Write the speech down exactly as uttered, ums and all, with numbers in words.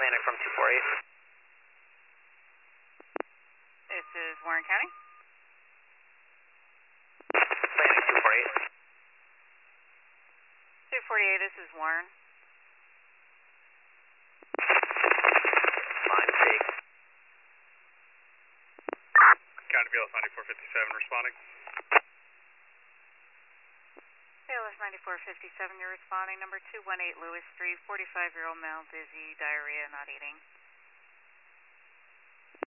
Atlantic from two four eight. This is Warren County. Atlantic two four eight. two forty-eight, this is Warren. Line take. County B L S ninety-four fifty-seven responding. B L S ninety-four fifty-seven, you're responding. Number two one eight Lewis Street, forty-five-year-old male, dizzy, diarrhea, not eating.